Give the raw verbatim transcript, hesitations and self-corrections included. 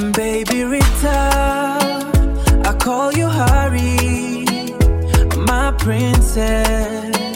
Baby Rita, I call you Hari, my princess.